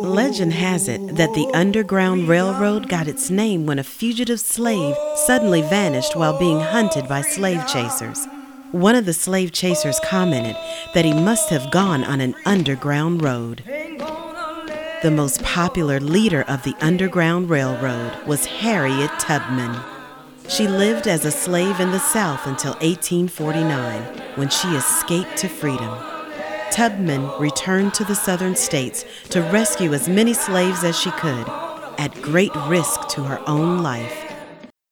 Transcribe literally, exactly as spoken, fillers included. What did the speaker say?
Legend has it that the Underground Railroad got its name when a fugitive slave suddenly vanished while being hunted by slave chasers. One of the slave chasers commented that he must have gone on an underground road. The most popular leader of the Underground Railroad was Harriet Tubman. She lived as a slave in the South until eighteen forty-nine, when she escaped to freedom. Tubman returned to the southern states to rescue as many slaves as she could, at great risk to her own life.